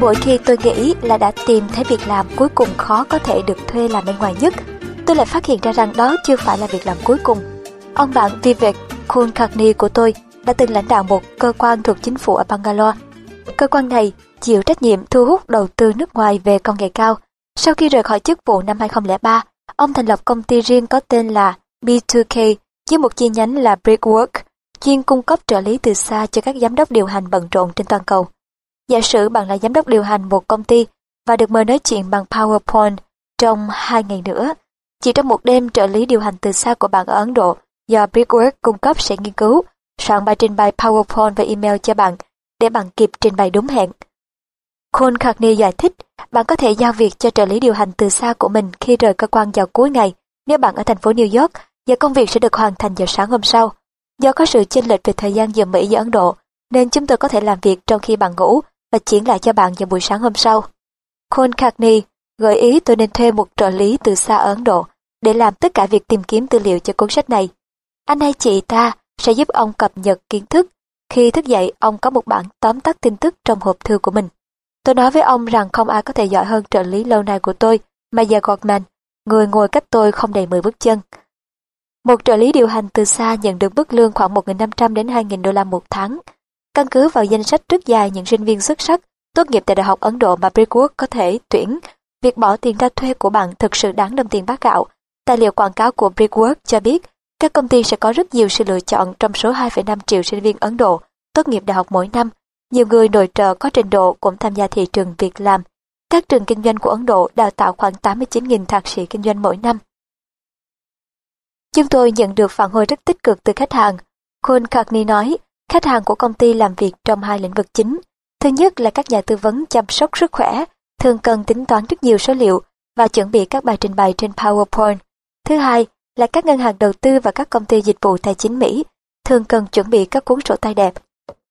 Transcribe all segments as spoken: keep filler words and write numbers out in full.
Mỗi khi tôi nghĩ là đã tìm thấy việc làm cuối cùng khó có thể được thuê làm bên ngoài nhất, tôi lại phát hiện ra rằng đó chưa phải là việc làm cuối cùng. Ông bạn Vivek Kulkarni của tôi đã từng lãnh đạo một cơ quan thuộc chính phủ ở Bangalore. Cơ quan này chịu trách nhiệm thu hút đầu tư nước ngoài về công nghệ cao. Sau khi rời khỏi chức vụ năm hai không không ba, ông thành lập công ty riêng có tên là B hai K với một chi nhánh là Brickwork, chuyên cung cấp trợ lý từ xa cho các giám đốc điều hành bận rộn trên toàn cầu. Giả sử bạn là giám đốc điều hành một công ty và được mời nói chuyện bằng PowerPoint trong hai ngày nữa. Chỉ trong một đêm, trợ lý điều hành từ xa của bạn ở Ấn Độ do Brickwork cung cấp sẽ nghiên cứu, soạn bài trình bày PowerPoint và email cho bạn để bạn kịp trình bày đúng hẹn. Kulkarni giải thích, bạn có thể giao việc cho trợ lý điều hành từ xa của mình khi rời cơ quan vào cuối ngày nếu bạn ở thành phố New York, và công việc sẽ được hoàn thành vào sáng hôm sau. Do có sự chênh lệch về thời gian giờ Mỹ và Ấn Độ, nên chúng tôi có thể làm việc trong khi bạn ngủ và chuyển lại cho bạn vào buổi sáng hôm sau. Kulkarni gợi ý tôi nên thuê một trợ lý từ xa ở Ấn Độ để làm tất cả việc tìm kiếm tư liệu cho cuốn sách này. Anh hay chị ta sẽ giúp ông cập nhật kiến thức. Khi thức dậy, ông có một bản tóm tắt tin tức trong hộp thư của mình. Tôi nói với ông rằng không ai có thể giỏi hơn trợ lý lâu nay của tôi, Maya Goldman, người ngồi cách tôi không đầy mười bước chân. Một trợ lý điều hành từ xa nhận được mức lương khoảng một nghìn năm trăm đến hai nghìn đô la một tháng. Căn cứ vào danh sách rất dài những sinh viên xuất sắc tốt nghiệp tại Đại học Ấn Độ mà Brickwork có thể tuyển, việc bỏ tiền ra thuê của bạn thực sự đáng đồng tiền bát gạo. Tài liệu quảng cáo của Brickwork cho biết các công ty sẽ có rất nhiều sự lựa chọn trong số hai phẩy năm triệu sinh viên Ấn Độ tốt nghiệp đại học mỗi năm. Nhiều người nội trợ có trình độ cũng tham gia thị trường việc làm. Các trường kinh doanh của Ấn Độ đào tạo khoảng tám mươi chín nghìn thạc sĩ kinh doanh mỗi năm. Chúng tôi nhận được phản hồi rất tích cực từ khách hàng. Kulkarni nói, khách hàng của công ty làm việc trong hai lĩnh vực chính. Thứ nhất là các nhà tư vấn chăm sóc sức khỏe, thường cần tính toán rất nhiều số liệu và chuẩn bị các bài trình bày trên PowerPoint. Thứ hai là các ngân hàng đầu tư và các công ty dịch vụ tài chính Mỹ, thường cần chuẩn bị các cuốn sổ tay đẹp.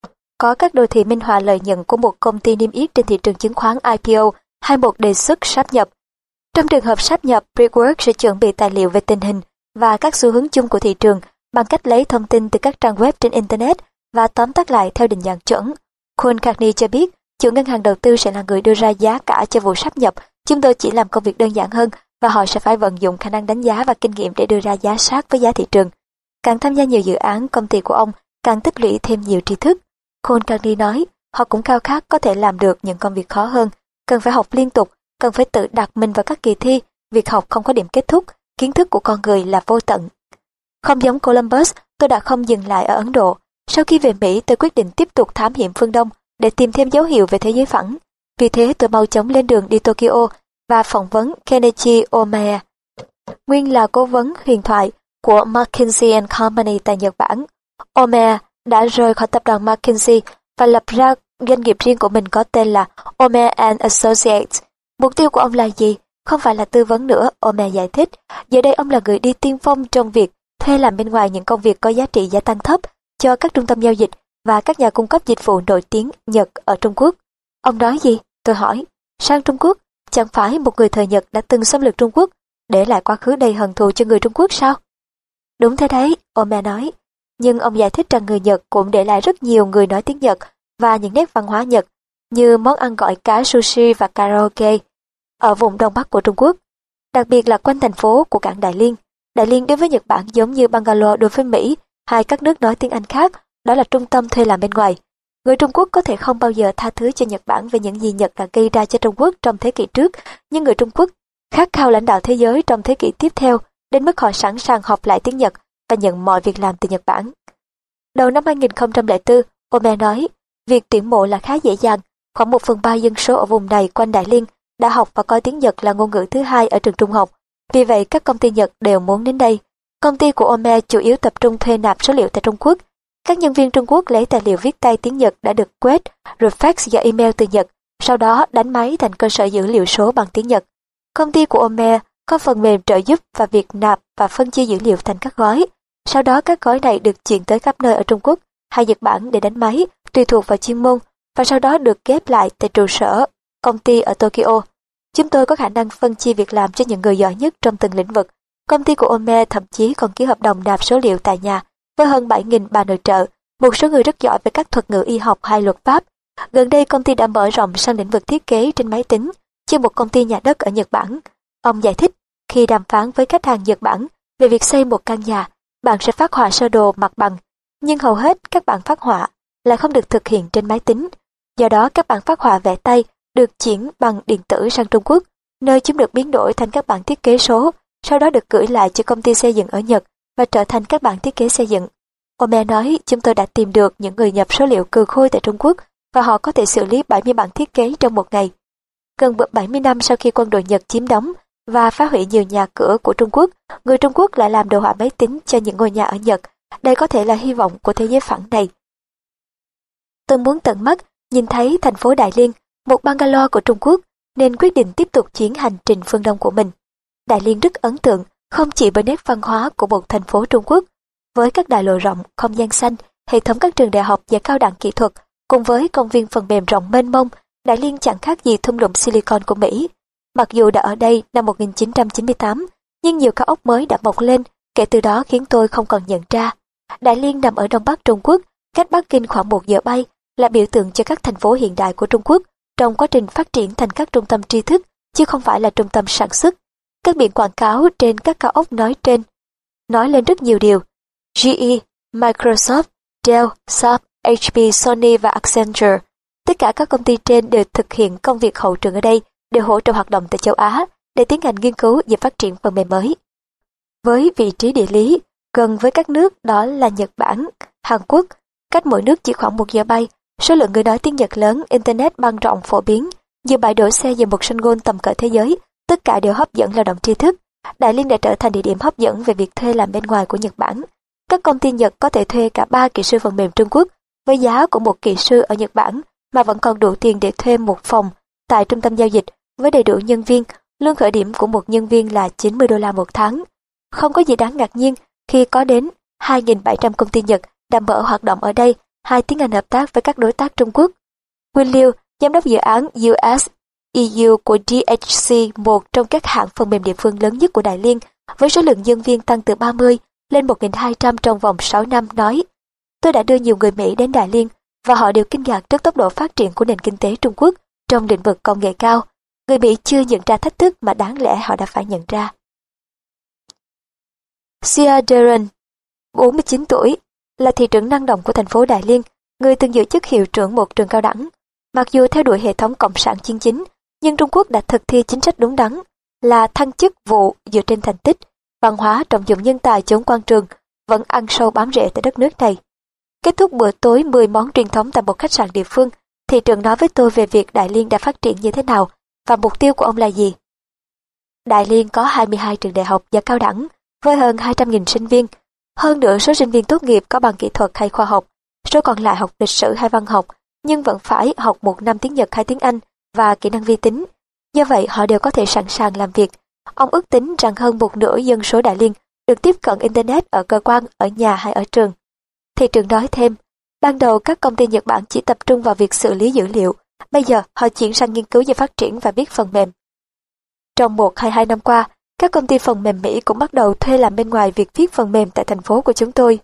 Có các đồ thị minh họa lợi nhuận của một công ty niêm yết trên thị trường chứng khoán I P O hay một đề xuất sáp nhập. Trong trường hợp sáp nhập, Brickwork sẽ chuẩn bị tài liệu về tình hình và các xu hướng chung của thị trường bằng cách lấy thông tin từ các trang web trên Internet và tóm tắt lại theo định dạng chuẩn. Kulkarni cho biết, chủ ngân hàng đầu tư sẽ là người đưa ra giá cả cho vụ sáp nhập. Chúng tôi chỉ làm công việc đơn giản hơn và họ sẽ phải vận dụng khả năng đánh giá và kinh nghiệm để đưa ra giá sát với giá thị trường. Càng tham gia nhiều dự án, công ty của ông càng tích lũy thêm nhiều tri thức. Kulkarni nói, họ cũng khao khát có thể làm được những công việc khó hơn, cần phải học liên tục, cần phải tự đặt mình vào các kỳ thi, việc học không có điểm kết thúc, kiến thức của con người là vô tận. Không giống Columbus, tôi đã không dừng lại ở Ấn Độ. Sau khi về Mỹ, tôi quyết định tiếp tục thám hiểm phương Đông để tìm thêm dấu hiệu về thế giới phẳng. Vì thế tôi mau chóng lên đường đi Tokyo và phỏng vấn Kenichi Omiya, nguyên là cố vấn huyền thoại của McKinsey and Company tại Nhật Bản. Omiya đã rời khỏi tập đoàn McKinsey và lập ra doanh nghiệp riêng của mình có tên là Omiya and Associates. Mục tiêu của ông là gì? Không phải là tư vấn nữa, Omiya giải thích. Giờ đây ông là người đi tiên phong trong việc thuê làm bên ngoài những công việc có giá trị gia tăng thấp cho các trung tâm giao dịch và các nhà cung cấp dịch vụ nổi tiếng Nhật ở Trung Quốc. Ông nói gì? Tôi hỏi. Sang Trung Quốc? Chẳng phải một người thời Nhật đã từng xâm lược Trung Quốc, để lại quá khứ đầy hận thù cho người Trung Quốc sao? Đúng thế đấy, Omiya nói. Nhưng ông giải thích rằng người Nhật cũng để lại rất nhiều người nói tiếng Nhật và những nét văn hóa Nhật như món ăn gọi cá sushi và karaoke ở vùng Đông Bắc của Trung Quốc, đặc biệt là quanh thành phố của cảng Đại Liên. Đại Liên đối với Nhật Bản giống như Bangalore đối với Mỹ, hay các nước nói tiếng Anh khác, đó là trung tâm thuê làm bên ngoài. Người Trung Quốc có thể không bao giờ tha thứ cho Nhật Bản về những gì Nhật đã gây ra cho Trung Quốc trong thế kỷ trước, nhưng người Trung Quốc khát khao lãnh đạo thế giới trong thế kỷ tiếp theo, đến mức họ sẵn sàng học lại tiếng Nhật và nhận mọi việc làm từ Nhật Bản. Đầu năm hai nghìn không trăm lẻ bốn, Omiya nói, việc tuyển mộ là khá dễ dàng. Khoảng một phần ba dân số ở vùng này quanh Đại Liên đã học và coi tiếng Nhật là ngôn ngữ thứ hai ở trường trung học. Vì vậy, các công ty Nhật đều muốn đến đây. Công ty của Omiya chủ yếu tập trung thuê nạp số liệu tại Trung Quốc. Các nhân viên Trung Quốc lấy tài liệu viết tay tiếng Nhật đã được quét rồi fax và email từ Nhật, sau đó đánh máy thành cơ sở dữ liệu số bằng tiếng Nhật. Công ty của Omiya có phần mềm trợ giúp và việc nạp và phân chia dữ liệu thành các gói. Sau đó các gói này được chuyển tới khắp nơi ở Trung Quốc hay Nhật Bản để đánh máy, tùy thuộc vào chuyên môn, và sau đó được ghép lại tại trụ sở công ty ở Tokyo. Chúng tôi có khả năng phân chia việc làm cho những người giỏi nhất trong từng lĩnh vực. Công ty của Omiya thậm chí còn ký hợp đồng nạp số liệu tại nhà với hơn bảy nghìn bà nội trợ, một số người rất giỏi về các thuật ngữ y học hay luật pháp, Gần đây công ty đã mở rộng sang lĩnh vực thiết kế trên máy tính cho một công ty nhà đất ở Nhật Bản. Ông giải thích, khi đàm phán với khách hàng Nhật Bản về việc xây một căn nhà, bạn sẽ phác họa sơ đồ mặt bằng, nhưng hầu hết các bản phác họa lại không được thực hiện trên máy tính. Do đó các bản phác họa vẽ tay được chuyển bằng điện tử sang Trung Quốc, nơi chúng được biến đổi thành các bản thiết kế số, sau đó được gửi lại cho công ty xây dựng ở Nhật và trở thành các bản thiết kế xây dựng. Ome nói, chúng tôi đã tìm được những người nhập số liệu cừ khôi tại Trung Quốc và họ có thể xử lý bảy mươi bản thiết kế trong một ngày. Gần bảy mươi năm sau khi quân đội Nhật chiếm đóng và phá hủy nhiều nhà cửa của Trung Quốc, người Trung Quốc lại làm đồ họa máy tính cho những ngôi nhà ở Nhật. Đây có thể là hy vọng của thế giới phẳng này. Tôi muốn tận mắt nhìn thấy thành phố Đại Liên, một Bangalore của Trung Quốc, nên quyết định tiếp tục chuyến hành trình phương Đông của mình. Đại Liên rất ấn tượng, không chỉ bởi nét văn hóa của một thành phố Trung Quốc, với các đại lộ rộng, không gian xanh, hệ thống các trường đại học và cao đẳng kỹ thuật, cùng với công viên phần mềm rộng mênh mông, Đại Liên chẳng khác gì thung lũng Silicon của Mỹ. Mặc dù đã ở đây năm một nghìn chín trăm chín mươi tám, nhưng nhiều cao ốc mới đã mọc lên, kể từ đó khiến tôi không còn nhận ra. Đại Liên nằm ở đông bắc Trung Quốc, cách Bắc Kinh khoảng một giờ bay, là biểu tượng cho các thành phố hiện đại của Trung Quốc trong quá trình phát triển thành các trung tâm tri thức, chứ không phải là trung tâm sản xuất. Các biển quảng cáo trên các cao ốc nói trên nói lên rất nhiều điều. giê e, Microsoft, Dell, Sharp, hát pê, Sony và Accenture. Tất cả các công ty trên đều thực hiện công việc hậu trường ở đây, đều hỗ trợ hoạt động tại châu Á để tiến hành nghiên cứu và phát triển phần mềm mới. Với vị trí địa lý gần với các nước đó là Nhật Bản, Hàn Quốc, cách mỗi nước chỉ khoảng một giờ bay, số lượng người nói tiếng Nhật lớn, Internet ban rộng phổ biến, nhiều bãi đỗ xe và một sân golf tầm cỡ thế giới, tất cả đều hấp dẫn lao động tri thức. Đại Liên đã trở thành địa điểm hấp dẫn về việc thuê làm bên ngoài của Nhật Bản. Các công ty Nhật có thể thuê cả ba kỹ sư phần mềm Trung Quốc với giá của một kỹ sư ở Nhật Bản, mà vẫn còn đủ tiền để thuê một phòng tại trung tâm giao dịch với đầy đủ nhân viên. Lương khởi điểm của một nhân viên là chín mươi đô la một tháng. Không có gì đáng ngạc nhiên khi có đến hai nghìn bảy trăm công ty Nhật đã mở hoạt động ở đây, hai tiến hành hợp tác với các đối tác Trung Quốc. Will Liu, giám đốc dự án u ét e u của đê hát xê, một trong các hãng phần mềm địa phương lớn nhất của Đại Liên, với số lượng nhân viên tăng từ ba mươi lên một nghìn hai trăm trong vòng sáu năm, nói: Tôi đã đưa nhiều người Mỹ đến Đại Liên và họ đều kinh ngạc trước tốc độ phát triển của nền kinh tế Trung Quốc trong lĩnh vực công nghệ cao. Người Mỹ chưa nhận ra thách thức mà đáng lẽ họ đã phải nhận ra. Sia Darren, bốn mươi chín tuổi, là thị trưởng năng động của thành phố Đại Liên, người từng giữ chức hiệu trưởng một trường cao đẳng. Mặc dù theo đuổi hệ thống cộng sản chuyên chính, nhưng Trung Quốc đã thực thi chính sách đúng đắn là thăng chức vụ dựa trên thành tích, văn hóa trọng dụng nhân tài chống quan trường vẫn ăn sâu bám rễ tại đất nước này. Kết thúc bữa tối mười món truyền thống tại một khách sạn địa phương, thị trưởng nói với tôi về việc Đại Liên đã phát triển như thế nào và mục tiêu của ông là gì. Đại Liên có hai mươi hai trường đại học và cao đẳng với hơn hai trăm nghìn sinh viên. Hơn nữa số sinh viên tốt nghiệp có bằng kỹ thuật hay khoa học, số còn lại học lịch sử hay văn học, nhưng vẫn phải học một năm tiếng Nhật hay tiếng Anh và kỹ năng vi tính. Do vậy họ đều có thể sẵn sàng làm việc. Ông ước tính rằng hơn một nửa dân số Đại Liên được tiếp cận Internet ở cơ quan, ở nhà hay ở trường. Thị trưởng nói thêm, ban đầu các công ty Nhật Bản chỉ tập trung vào việc xử lý dữ liệu, bây giờ họ chuyển sang nghiên cứu về phát triển và viết phần mềm. Trong một hay hai năm qua, các công ty phần mềm Mỹ cũng bắt đầu thuê làm bên ngoài việc viết phần mềm tại thành phố của chúng tôi.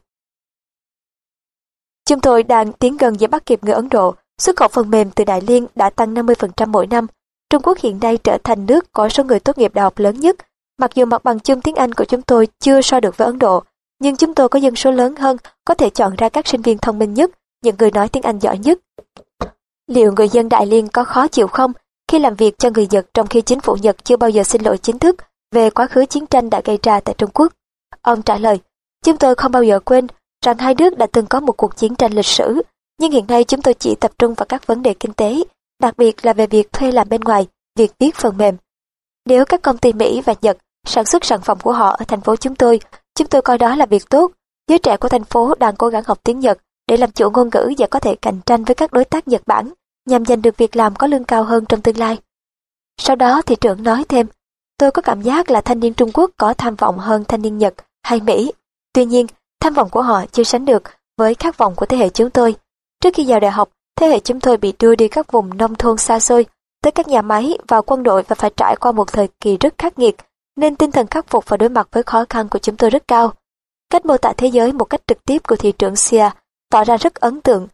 Chúng tôi đang tiến gần và bắt kịp người Ấn Độ. Xuất khẩu phần mềm từ Đại Liên đã tăng năm mươi phần trăm mỗi năm. Trung Quốc hiện nay trở thành nước có số người tốt nghiệp đại học lớn nhất. Mặc dù mặt bằng chung tiếng Anh của chúng tôi chưa so được với Ấn Độ, nhưng chúng tôi có dân số lớn hơn, có thể chọn ra các sinh viên thông minh nhất, những người nói tiếng Anh giỏi nhất. Liệu người dân Đại Liên có khó chịu không khi làm việc cho người Nhật trong khi chính phủ Nhật chưa bao giờ xin lỗi chính thức về quá khứ chiến tranh đã gây ra tại Trung Quốc? Ông trả lời, chúng tôi không bao giờ quên rằng hai nước đã từng có một cuộc chiến tranh lịch sử, nhưng hiện nay chúng tôi chỉ tập trung vào các vấn đề kinh tế, đặc biệt là về việc thuê làm bên ngoài, việc viết phần mềm. Nếu các công ty Mỹ và Nhật sản xuất sản phẩm của họ ở thành phố chúng tôi, chúng tôi coi đó là việc tốt. Giới trẻ của thành phố đang cố gắng học tiếng Nhật để làm chủ ngôn ngữ và có thể cạnh tranh với các đối tác Nhật Bản, nhằm giành được việc làm có lương cao hơn trong tương lai. Sau đó thị trưởng nói thêm, tôi có cảm giác là thanh niên Trung Quốc có tham vọng hơn thanh niên Nhật hay Mỹ. Tuy nhiên, tham vọng của họ chưa sánh được với khát vọng của thế hệ chúng tôi. Trước khi vào đại học, thế hệ chúng tôi bị đưa đi các vùng nông thôn xa xôi, tới các nhà máy, vào quân đội và phải trải qua một thời kỳ rất khắc nghiệt, nên tinh thần khắc phục và đối mặt với khó khăn của chúng tôi rất cao. Cách mô tả thế giới một cách trực tiếp của thị trưởng Sia tỏ ra rất ấn tượng.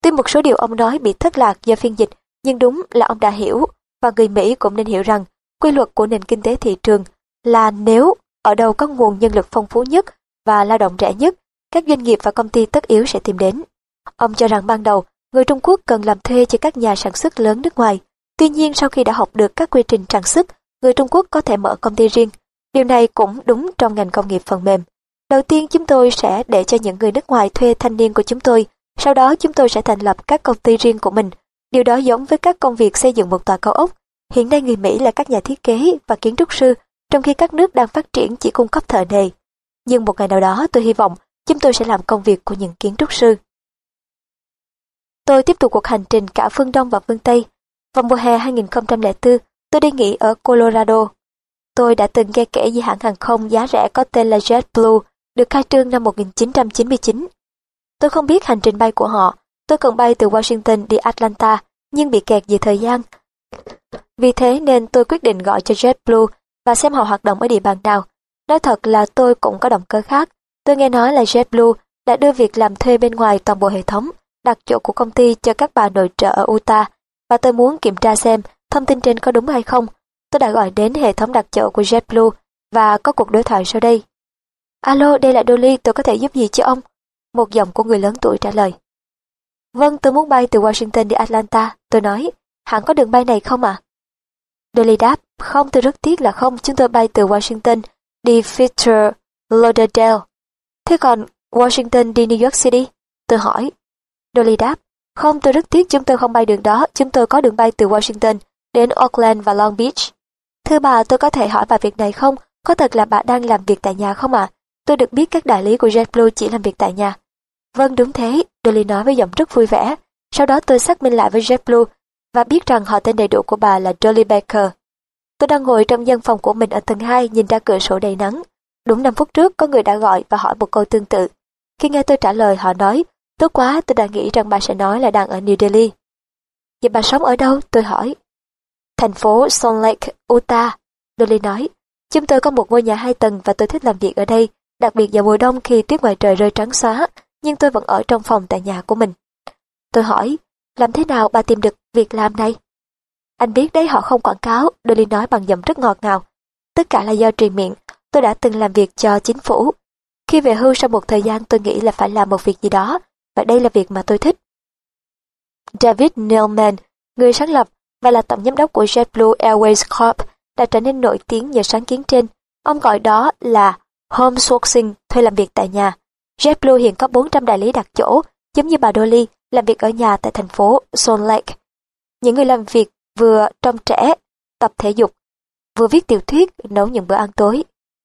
Tuy một số điều ông nói bị thất lạc do phiên dịch, nhưng đúng là ông đã hiểu, và người Mỹ cũng nên hiểu rằng quy luật của nền kinh tế thị trường là nếu ở đâu có nguồn nhân lực phong phú nhất và lao động rẻ nhất, các doanh nghiệp và công ty tất yếu sẽ tìm đến. Ông cho rằng ban đầu, người Trung Quốc cần làm thuê cho các nhà sản xuất lớn nước ngoài. Tuy nhiên sau khi đã học được các quy trình sản xuất, người Trung Quốc có thể mở công ty riêng. Điều này cũng đúng trong ngành công nghiệp phần mềm. Đầu tiên chúng tôi sẽ để cho những người nước ngoài thuê thanh niên của chúng tôi, sau đó chúng tôi sẽ thành lập các công ty riêng của mình. Điều đó giống với các công việc xây dựng một tòa cao ốc. Hiện nay người Mỹ là các nhà thiết kế và kiến trúc sư, trong khi các nước đang phát triển chỉ cung cấp thợ nề. Nhưng một ngày nào đó tôi hy vọng chúng tôi sẽ làm công việc của những kiến trúc sư. Tôi tiếp tục cuộc hành trình cả phương Đông và phương Tây. Vào mùa hè hai nghìn không trăm lẻ bốn, tôi đi nghỉ ở Colorado. Tôi đã từng nghe kể về hãng hàng không giá rẻ có tên là JetBlue, được khai trương năm một nghìn chín trăm chín mươi chín. Tôi không biết hành trình bay của họ. Tôi cần bay từ Washington đi Atlanta, nhưng bị kẹt về thời gian. Vì thế nên tôi quyết định gọi cho JetBlue và xem họ hoạt động ở địa bàn nào. Nói thật là tôi cũng có động cơ khác. Tôi nghe nói là JetBlue đã đưa việc làm thuê bên ngoài toàn bộ hệ thống đặt chỗ của công ty cho các bà nội trợ ở Utah, và tôi muốn kiểm tra xem thông tin trên có đúng hay không. Tôi đã gọi đến hệ thống đặt chỗ của JetBlue và có cuộc đối thoại sau đây. Alo, đây là Dolly, tôi có thể giúp gì cho ông? Một giọng của người lớn tuổi trả lời. Vâng, tôi muốn bay từ Washington đi Atlanta. Tôi nói, hãng có đường bay này không ạ? À? Dolly đáp, không, tôi rất tiếc là không, chúng tôi bay từ Washington đi Fort Lauderdale. Thế còn Washington đi New York City? Tôi hỏi. Dolly đáp, không, tôi rất tiếc chúng tôi không bay đường đó, chúng tôi có đường bay từ Washington đến Oakland và Long Beach. Thưa bà, tôi có thể hỏi bà việc này không? Có thật là bà đang làm việc tại nhà không ạ? À? Tôi được biết các đại lý của JetBlue chỉ làm việc tại nhà. Vâng, đúng thế, Dolly nói với giọng rất vui vẻ. Sau đó tôi xác minh lại với JetBlue và biết rằng họ tên đầy đủ của bà là Dolly Baker. Tôi đang ngồi trong văn phòng của mình ở tầng hai nhìn ra cửa sổ đầy nắng. Đúng năm phút trước có người đã gọi và hỏi một câu tương tự. Khi nghe tôi trả lời họ nói, tốt quá, tôi đã nghĩ rằng bà sẽ nói là đang ở New Delhi. Vậy bà sống ở đâu? Tôi hỏi. Thành phố Salt Lake, Utah. Dolly nói, chúng tôi có một ngôi nhà hai tầng và tôi thích làm việc ở đây, đặc biệt vào mùa đông khi tuyết ngoài trời rơi trắng xóa, nhưng tôi vẫn ở trong phòng tại nhà của mình. Tôi hỏi, làm thế nào bà tìm được việc làm này? Anh biết đấy, họ không quảng cáo, Dolly nói bằng giọng rất ngọt ngào. Tất cả là do truyền miệng, tôi đã từng làm việc cho chính phủ. Khi về hưu sau một thời gian tôi nghĩ là phải làm một việc gì đó, và đây là việc mà tôi thích. David Neilman, người sáng lập và là tổng giám đốc của JetBlue Airways Corp, đã trở nên nổi tiếng nhờ sáng kiến trên. Ông gọi đó là homesourcing, thuê làm việc tại nhà. JetBlue hiện có bốn trăm đại lý đặt chỗ, giống như bà Dolly, làm việc ở nhà tại thành phố Salt Lake. Những người làm việc vừa trông trẻ, tập thể dục, vừa viết tiểu thuyết, nấu những bữa ăn tối.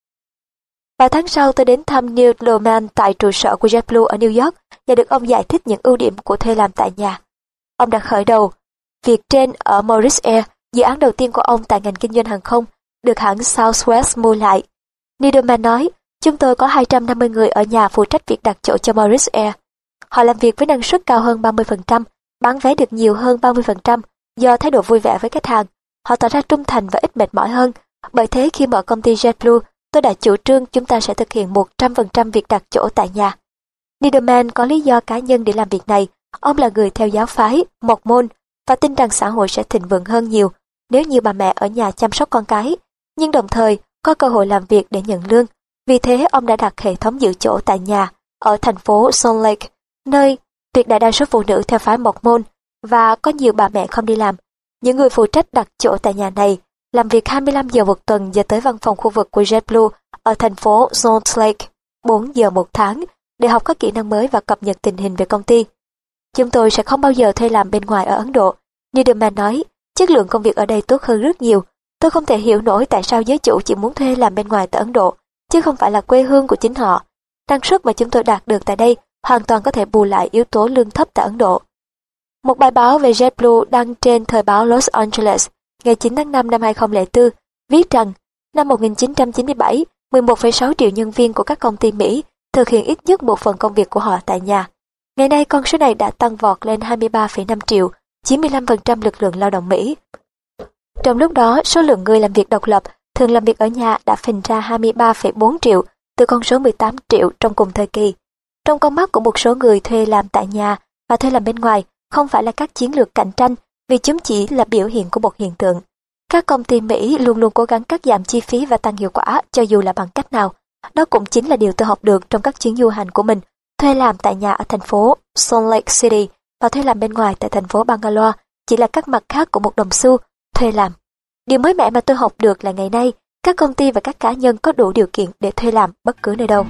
Vài tháng sau tôi đến thăm Neil Loman tại trụ sở của JetBlue ở New York và được ông giải thích những ưu điểm của thuê làm tại nhà. Ông đã khởi đầu việc trên ở Morris Air, dự án đầu tiên của ông tại ngành kinh doanh hàng không, được hãng Southwest mua lại. Needleman nói, chúng tôi có hai trăm năm mươi người ở nhà phụ trách việc đặt chỗ cho Morris Air. Họ làm việc với năng suất cao hơn ba mươi phần trăm, bán vé được nhiều hơn ba mươi phần trăm do thái độ vui vẻ với khách hàng. Họ tỏ ra trung thành và ít mệt mỏi hơn. Bởi thế khi mở công ty JetBlue, tôi đã chủ trương chúng ta sẽ thực hiện một trăm phần trăm việc đặt chỗ tại nhà. Needleman có lý do cá nhân để làm việc này. Ông là người theo giáo phái, Mộc Môn, và tin rằng xã hội sẽ thịnh vượng hơn nhiều nếu như bà mẹ ở nhà chăm sóc con cái, nhưng đồng thời có cơ hội làm việc để nhận lương. Vì thế ông đã đặt hệ thống giữ chỗ tại nhà ở thành phố Salt Lake, nơi tuyệt đại đa số phụ nữ theo phái Mộc Môn và có nhiều bà mẹ không đi làm. Những người phụ trách đặt chỗ tại nhà này làm việc hai mươi lăm giờ một tuần và tới văn phòng khu vực của JetBlue ở thành phố Salt Lake bốn giờ một tháng để học các kỹ năng mới và cập nhật tình hình về công ty. Chúng tôi sẽ không bao giờ thuê làm bên ngoài ở Ấn Độ. Needleman nói, chất lượng công việc ở đây tốt hơn rất nhiều. Tôi không thể hiểu nổi tại sao giới chủ chỉ muốn thuê làm bên ngoài tại Ấn Độ, chứ không phải là quê hương của chính họ. Năng suất mà chúng tôi đạt được tại đây hoàn toàn có thể bù lại yếu tố lương thấp tại Ấn Độ. Một bài báo về JetBlue đăng trên thời báo Los Angeles ngày chín tháng năm năm hai nghìn không trăm lẻ bốn viết rằng năm một nghìn chín trăm chín mươi bảy, mười một phẩy sáu triệu nhân viên của các công ty Mỹ thực hiện ít nhất một phần công việc của họ tại nhà. Ngày nay con số này đã tăng vọt lên hai mươi ba phẩy năm triệu, chín mươi lăm phần trăm lực lượng lao động Mỹ. Trong lúc đó, số lượng người làm việc độc lập thường làm việc ở nhà đã phình ra hai mươi ba phẩy bốn triệu từ con số mười tám triệu trong cùng thời kỳ. Trong con mắt của một số người thuê làm tại nhà và thuê làm bên ngoài, không phải là các chiến lược cạnh tranh, vì chúng chỉ là biểu hiện của một hiện tượng. Các công ty Mỹ luôn luôn cố gắng cắt giảm chi phí và tăng hiệu quả cho dù là bằng cách nào. Đó cũng chính là điều tôi học được trong các chuyến du hành của mình, thuê làm tại nhà ở thành phố Salt Lake City và thuê làm bên ngoài tại thành phố Bangalore, chỉ là các mặt khác của một đồng xu, thuê làm. Điều mới mẻ mà tôi học được là ngày nay, các công ty và các cá nhân có đủ điều kiện để thuê làm bất cứ nơi đâu.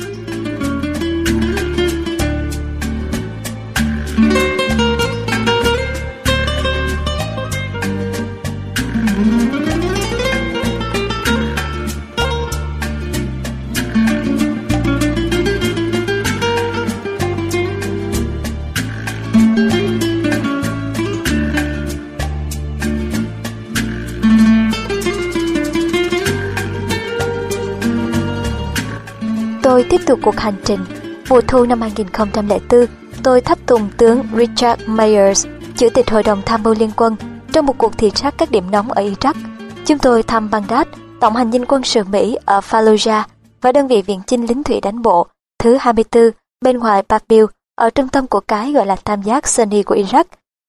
Tôi tiếp tục cuộc hành trình. Mùa thu năm hai nghìn không trăm lẻ bốn, tôi thắp tùng tướng Richard Myers, Chủ tịch Hội đồng Tham mưu Liên quân, trong một cuộc thị sát các điểm nóng ở Iraq. Chúng tôi thăm Baghdad, tổng hành dinh quân sự Mỹ ở Fallujah và đơn vị viện chinh lính thủy đánh bộ thứ hai mươi tư bên ngoài Babil, ở trung tâm của cái gọi là tam giác Sunni của Iraq.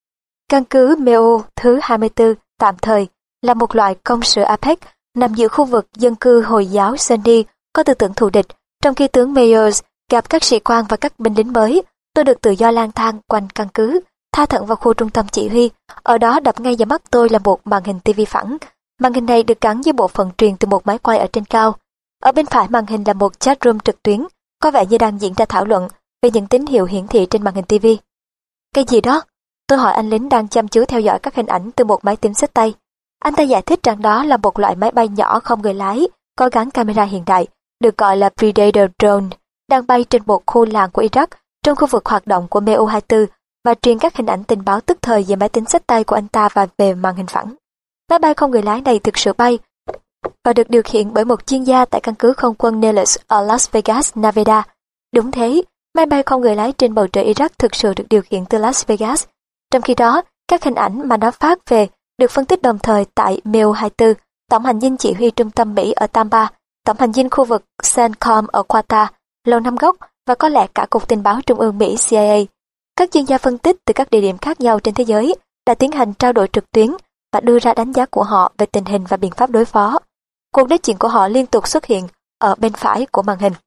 Căn cứ Meo thứ hai mươi tư tạm thời là một loại công sự APEC nằm giữa khu vực dân cư Hồi giáo Sunni có tư tưởng thù địch. Trong khi tướng Myers gặp các sĩ quan và các binh lính mới, tôi được tự do lang thang quanh căn cứ, tha thận vào khu trung tâm chỉ huy. Ở đó đập ngay vào mắt tôi là một màn hình ti vi phẳng. Màn hình này được gắn với bộ phận truyền từ một máy quay ở trên cao. Ở bên phải màn hình là một chat room trực tuyến, có vẻ như đang diễn ra thảo luận về những tín hiệu hiển thị trên màn hình ti vi. Cái gì đó? Tôi hỏi anh lính đang chăm chú theo dõi các hình ảnh từ một máy tính xách tay. Anh ta giải thích rằng đó là một loại máy bay nhỏ không người lái, có gắn camera hiện đại, được gọi là Predator Drone, đang bay trên một khu làng của Iraq trong khu vực hoạt động của Meo hai mươi tư và truyền các hình ảnh tình báo tức thời về máy tính xách tay của anh ta và về màn hình phẳng. Máy bay không người lái này thực sự bay và được điều khiển bởi một chuyên gia tại căn cứ không quân Nellis ở Las Vegas, Nevada. Đúng thế, máy bay không người lái trên bầu trời Iraq thực sự được điều khiển từ Las Vegas. Trong khi đó, các hình ảnh mà nó phát về được phân tích đồng thời tại Meo hai mươi tư, tổng hành dinh chỉ huy trung tâm Mỹ ở Tampa, tổng hành dinh khu vực CENTCOM ở Qatar, Lầu Năm Góc và có lẽ cả Cục Tình báo Trung ương Mỹ C I A. Các chuyên gia phân tích từ các địa điểm khác nhau trên thế giới đã tiến hành trao đổi trực tuyến và đưa ra đánh giá của họ về tình hình và biện pháp đối phó. Cuộc nói chuyện của họ liên tục xuất hiện ở bên phải của màn hình.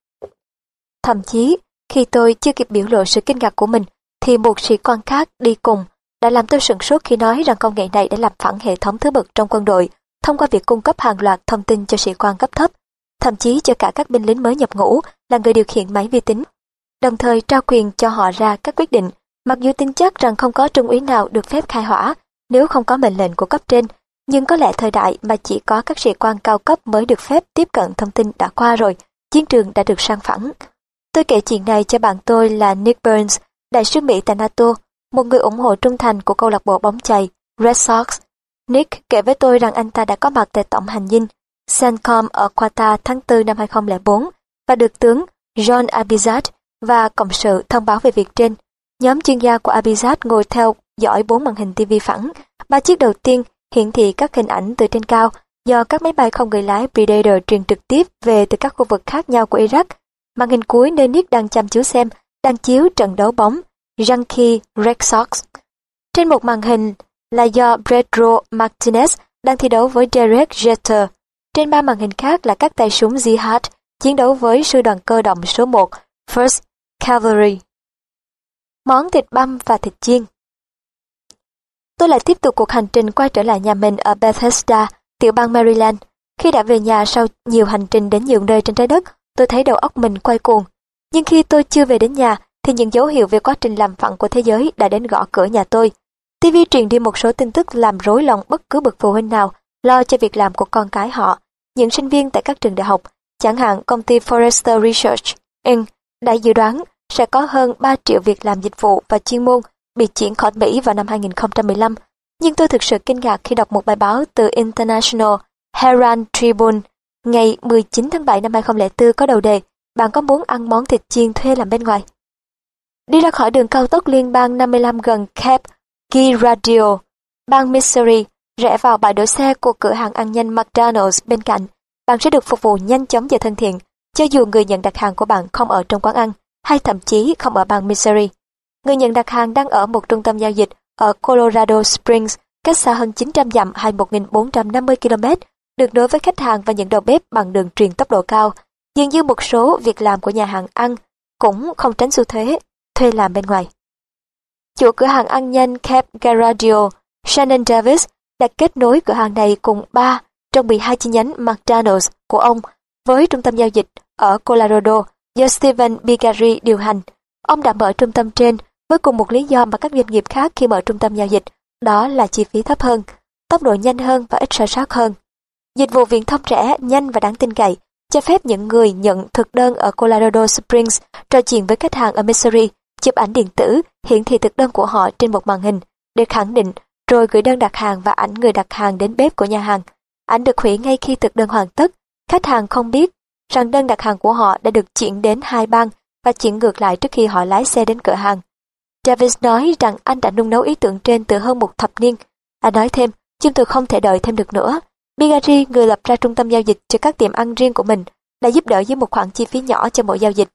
Thậm chí, khi tôi chưa kịp biểu lộ sự kinh ngạc của mình, thì một sĩ quan khác đi cùng đã làm tôi sửng sốt khi nói rằng công nghệ này đã làm phẳng hệ thống thứ bậc trong quân đội thông qua việc cung cấp hàng loạt thông tin cho sĩ quan cấp thấp, thậm chí cho cả các binh lính mới nhập ngũ là người điều khiển máy vi tính, đồng thời trao quyền cho họ ra các quyết định, mặc dù tin chắc rằng không có trung úy nào được phép khai hỏa nếu không có mệnh lệnh của cấp trên, nhưng có lẽ thời đại mà chỉ có các sĩ quan cao cấp mới được phép tiếp cận thông tin đã qua rồi, chiến trường đã được sang phẳng. Tôi kể chuyện này cho bạn tôi là Nick Burns, đại sứ Mỹ tại NATO, một người ủng hộ trung thành của câu lạc bộ bóng chày Red Sox. Nick kể với tôi rằng anh ta đã có mặt tại tổng hành dinh CENTCOM ở Qatar tháng tư năm hai nghìn không trăm lẻ bốn và được tướng John Abizad và cộng sự thông báo về việc trên. Nhóm chuyên gia của Abizad ngồi theo dõi bốn màn hình ti vi phẳng. Ba chiếc đầu tiên hiển thị các hình ảnh từ trên cao do các máy bay không người lái Predator truyền trực tiếp về từ các khu vực khác nhau của Iraq. Màn hình cuối nơi Nick đang chăm chú xem đang chiếu trận đấu bóng Yankee Red Sox. Trên một màn hình là do Pedro Martinez đang thi đấu với Derek Jeter. Trên ba màn hình khác là các tay súng Jihad chiến đấu với sư đoàn cơ động số một First Cavalry. Món thịt băm và thịt chiên. Tôi lại tiếp tục cuộc hành trình quay trở lại nhà mình ở Bethesda, tiểu bang Maryland. Khi đã về nhà sau nhiều hành trình đến nhiều nơi trên trái đất, tôi thấy đầu óc mình quay cuồng. Nhưng khi tôi chưa về đến nhà, thì những dấu hiệu về quá trình làm phẳng của thế giới đã đến gõ cửa nhà tôi. ti vi truyền đi một số tin tức làm rối lòng bất cứ bậc phụ huynh nào lo cho việc làm của con cái họ. Những sinh viên tại các trường đại học, chẳng hạn công ty Forrester Research Incorporated đã dự đoán sẽ có hơn ba triệu việc làm dịch vụ và chuyên môn bị chuyển khỏi Mỹ vào năm hai nghìn không trăm mười lăm. Nhưng tôi thực sự kinh ngạc khi đọc một bài báo từ International Herald Tribune ngày mười chín tháng bảy năm hai nghìn không trăm lẻ bốn có đầu đề: bạn có muốn ăn món thịt chiên thuê làm bên ngoài? Đi ra khỏi đường cao tốc liên bang năm mươi lăm gần Cape Girardeau, bang Missouri, rẽ vào bãi đỗ xe của cửa hàng ăn nhanh McDonald's bên cạnh, bạn sẽ được phục vụ nhanh chóng và thân thiện, cho dù người nhận đặt hàng của bạn không ở trong quán ăn, hay thậm chí không ở bang Missouri. Người nhận đặt hàng đang ở một trung tâm giao dịch ở Colorado Springs, cách xa hơn chín trăm dặm hay một nghìn bốn trăm năm mươi ki lô mét, được nối với khách hàng và những đầu bếp bằng đường truyền tốc độ cao. Dường như một số việc làm của nhà hàng ăn cũng không tránh xu thế thuê làm bên ngoài. Chủ cửa hàng ăn nhanh Cape Garradio, Shannon Davis, đã kết nối cửa hàng này cùng ba trong mười hai chi nhánh McDonald's của ông với trung tâm giao dịch ở Colorado do Steven Bigari điều hành. Ông đã mở trung tâm trên với cùng một lý do mà các doanh nghiệp khác khi mở trung tâm giao dịch, đó là chi phí thấp hơn, tốc độ nhanh hơn và ít sai sót hơn. Dịch vụ viễn thông rẻ, nhanh và đáng tin cậy, cho phép những người nhận thực đơn ở Colorado Springs trò chuyện với khách hàng ở Missouri, chụp ảnh điện tử, hiển thị thực đơn của họ trên một màn hình để khẳng định, rồi gửi đơn đặt hàng và ảnh người đặt hàng đến bếp của nhà hàng. Ảnh được hủy ngay khi thực đơn hoàn tất. Khách hàng không biết rằng đơn đặt hàng của họ đã được chuyển đến hai bang và chuyển ngược lại trước khi họ lái xe đến cửa hàng. Davis nói rằng anh đã nung nấu ý tưởng trên từ hơn một thập niên. Anh nói thêm, chúng tôi không thể đợi thêm được nữa. Bigari, người lập ra trung tâm giao dịch cho các tiệm ăn riêng của mình, đã giúp đỡ với một khoản chi phí nhỏ cho mỗi giao dịch.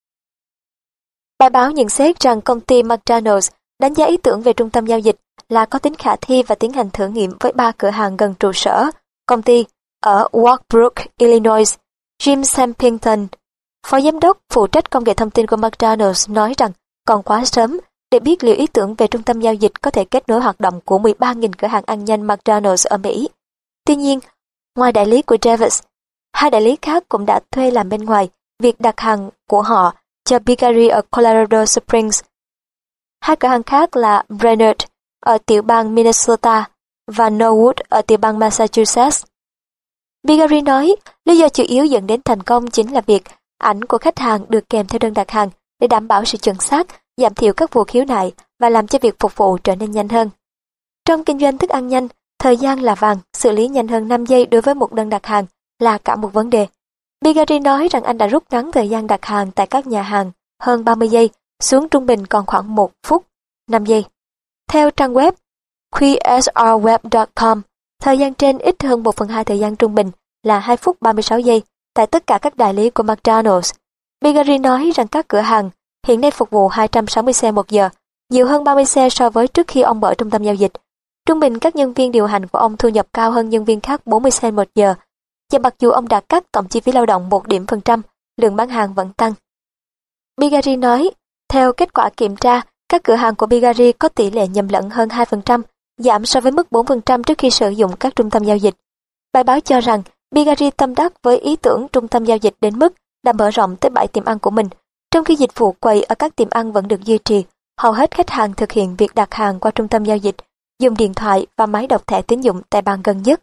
Bài báo nhận xét rằng công ty McDonald's đánh giá ý tưởng về trung tâm giao dịch là có tính khả thi và tiến hành thử nghiệm với ba cửa hàng gần trụ sở công ty ở Walkbrook, Illinois. Jim Sampington, phó giám đốc phụ trách công nghệ thông tin của McDonald's, nói rằng còn quá sớm để biết liệu ý tưởng về trung tâm giao dịch có thể kết nối hoạt động của mười ba nghìn cửa hàng ăn nhanh McDonald's ở Mỹ. Tuy nhiên, ngoài đại lý của Davis, hai đại lý khác cũng đã thuê làm bên ngoài việc đặt hàng của họ cho Bigari ở Colorado Springs. Hai cửa hàng khác là Brainerd ở tiểu bang Minnesota và Norwood ở tiểu bang Massachusetts. Bigari nói, lý do chủ yếu dẫn đến thành công chính là việc ảnh của khách hàng được kèm theo đơn đặt hàng để đảm bảo sự chuẩn xác, giảm thiểu các vụ khiếu nại và làm cho việc phục vụ trở nên nhanh hơn. Trong kinh doanh thức ăn nhanh, thời gian là vàng, xử lý nhanh hơn năm giây đối với một đơn đặt hàng là cả một vấn đề. Bigari nói rằng anh đã rút ngắn thời gian đặt hàng tại các nhà hàng hơn ba mươi giây xuống trung bình còn khoảng một phút, năm giây. Theo trang web Q S R web chấm com, thời gian trên ít hơn một phần hai thời gian trung bình là hai phút ba mươi sáu giây tại tất cả các đại lý của McDonald's. Bigari nói rằng các cửa hàng hiện nay phục vụ hai trăm sáu mươi xe một giờ, nhiều hơn ba mươi xe so với trước khi ông mở trung tâm giao dịch. Trung bình các nhân viên điều hành của ông thu nhập cao hơn nhân viên khác bốn mươi cent một giờ, và mặc dù ông đã cắt tổng chi phí lao động một điểm phần trăm, lượng bán hàng vẫn tăng. Bigari nói, theo kết quả kiểm tra, các cửa hàng của Bigari có tỷ lệ nhầm lẫn hơn hai phần trăm, giảm so với mức bốn phần trăm trước khi sử dụng các trung tâm giao dịch. Bài báo cho rằng Bigari tâm đắc với ý tưởng trung tâm giao dịch đến mức đã mở rộng tới bảy tiệm ăn của mình, trong khi dịch vụ quầy ở các tiệm ăn vẫn được duy trì. Hầu hết khách hàng thực hiện việc đặt hàng qua trung tâm giao dịch, dùng điện thoại và máy đọc thẻ tín dụng tại bàn gần nhất.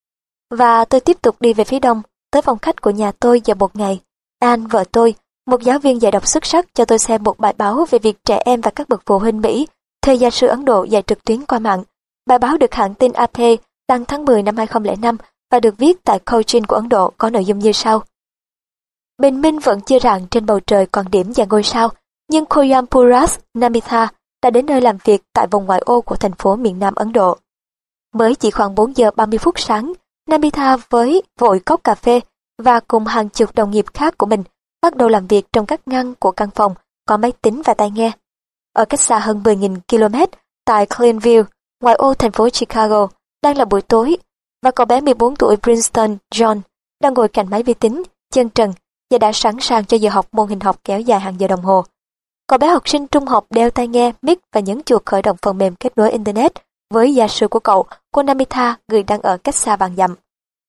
Và tôi tiếp tục đi về phía đông, tới phòng khách của nhà tôi vào một ngày. Anne, vợ tôi, một giáo viên dạy đọc xuất sắc, cho tôi xem một bài báo về việc trẻ em và các bậc phụ huynh Mỹ thuê gia sư Ấn Độ dạy trực tuyến qua mạng. Bài báo được hãng tin a pê đăng tháng mười năm hai không không năm và được viết tại Cochin của Ấn Độ, có nội dung như sau. Bình minh vẫn chưa rạng trên bầu trời còn điểm và ngôi sao, nhưng Coimbatore Namitha đã đến nơi làm việc tại vùng ngoại ô của thành phố miền Nam Ấn Độ. Mới chỉ khoảng bốn giờ ba mươi phút sáng, Namitha với vội cốc cà phê và cùng hàng chục đồng nghiệp khác của mình bắt đầu làm việc trong các ngăn của căn phòng có máy tính và tai nghe. Ở cách xa hơn mười nghìn ki lô mét tại Cleanville, ngoại ô thành phố Chicago, đang là buổi tối và cậu bé mười bốn tuổi Princeton John đang ngồi cạnh máy vi tính, chân trần và đã sẵn sàng cho giờ học môn hình học kéo dài hàng giờ đồng hồ. Cậu bé học sinh trung học đeo tai nghe, mic và nhấn chuột khởi động phần mềm kết nối Internet với gia sư của cậu, cô Namitha, người đang ở cách xa vạn dặm.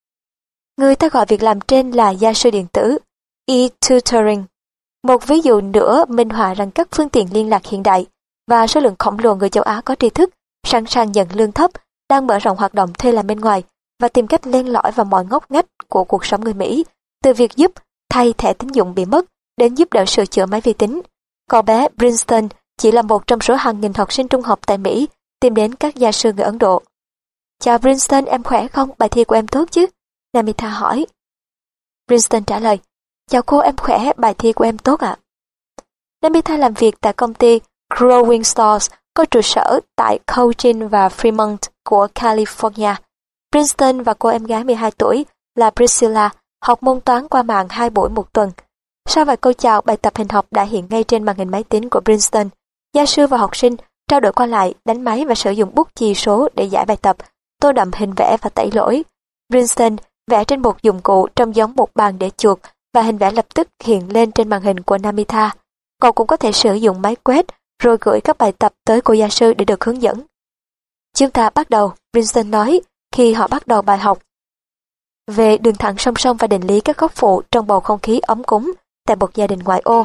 Người ta gọi việc làm trên là gia sư điện tử, e-tutoring. Một ví dụ nữa minh họa rằng các phương tiện liên lạc hiện đại và số lượng khổng lồ người châu Á có tri thức, sẵn sàng nhận lương thấp, đang mở rộng hoạt động thuê làm bên ngoài và tìm cách len lỏi vào mọi ngóc ngách của cuộc sống người Mỹ, từ việc giúp thay thẻ tín dụng bị mất đến giúp đỡ sửa chữa máy vi tính. Cậu bé Princeton chỉ là một trong số hàng nghìn học sinh trung học tại Mỹ tìm đến các gia sư người Ấn Độ. Chào Princeton, em khỏe không? Bài thi của em tốt chứ? Namitha hỏi. Princeton trả lời, chào cô, em khỏe, bài thi của em tốt ạ. À? Namitha làm việc tại công ty Growing Stars có trụ sở tại Cochin và Fremont của California. Princeton và cô em gái mười hai tuổi là Priscilla học môn toán qua mạng hai buổi một tuần. Sau vài câu chào, bài tập hình học đã hiện ngay trên màn hình máy tính của Princeton. Gia sư và học sinh trao đổi qua lại, đánh máy và sử dụng bút chì số để giải bài tập, tô đậm hình vẽ và tẩy lỗi. Princeton vẽ trên một dụng cụ trông giống một bàn để chuột và hình vẽ lập tức hiện lên trên màn hình của Namitha. Cậu cũng có thể sử dụng máy quét rồi gửi các bài tập tới cô gia sư để được hướng dẫn. Chúng ta bắt đầu, Princeton nói khi họ bắt đầu bài học về đường thẳng song song và định lý các góc phụ trong bầu không khí ấm cúng tại một gia đình ngoại ô.